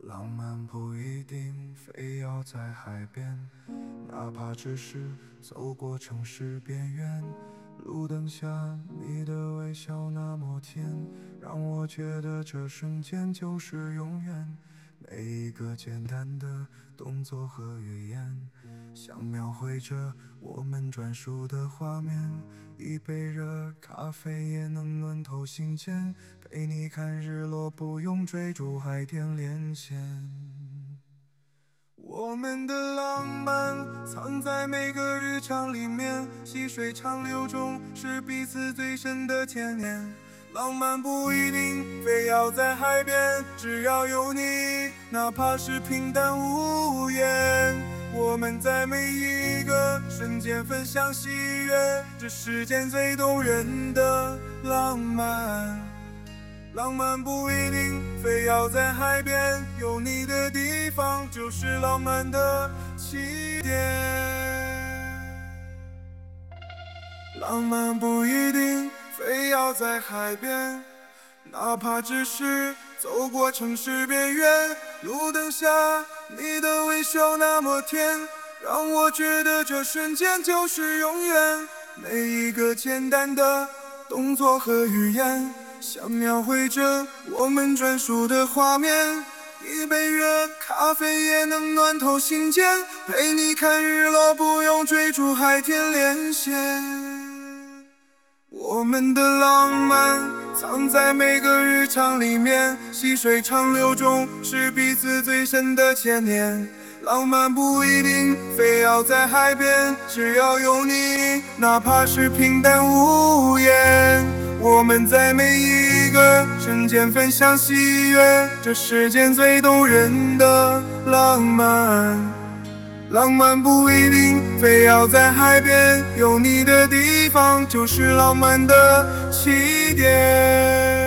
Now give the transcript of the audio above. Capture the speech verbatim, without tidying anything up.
浪漫不一定非要在海边，哪怕只是走过城市边缘。路灯下你的微笑那么甜，让我觉得这瞬间就是永远。每一个简单的动作和语言，像描绘着我们专属的画面。一杯热咖啡也能暖透心间，陪你看日落，不用追逐海天连线。我们的浪漫藏在每个日常里面，细水长流中是彼此最深的牵念。浪漫不一定非要在海边，只要有你，哪怕是平淡无言。我们在每一个瞬间分享喜悦，这世间最动人的浪漫。浪漫不一定非要在海边，有你的地方就是浪漫的起点。浪漫不一定非要在海边，哪怕只是走过城市边缘。路灯下你的微笑那么甜，让我觉得这瞬间就是永远。每一个简单的动作和语言，像描绘着我们专属的画面。一杯热咖啡也能暖透心间，陪你看日落，不用追逐海天连线。我们的浪漫藏在每个日常里面，细水长流中是彼此最深的牵念。浪漫不一定非要在海边，只要有你，哪怕是平淡无言。我们在每一个瞬间分享喜悦，这世间最动人的浪漫。浪漫不一定非要在海边，有你的地方就是浪漫的起点。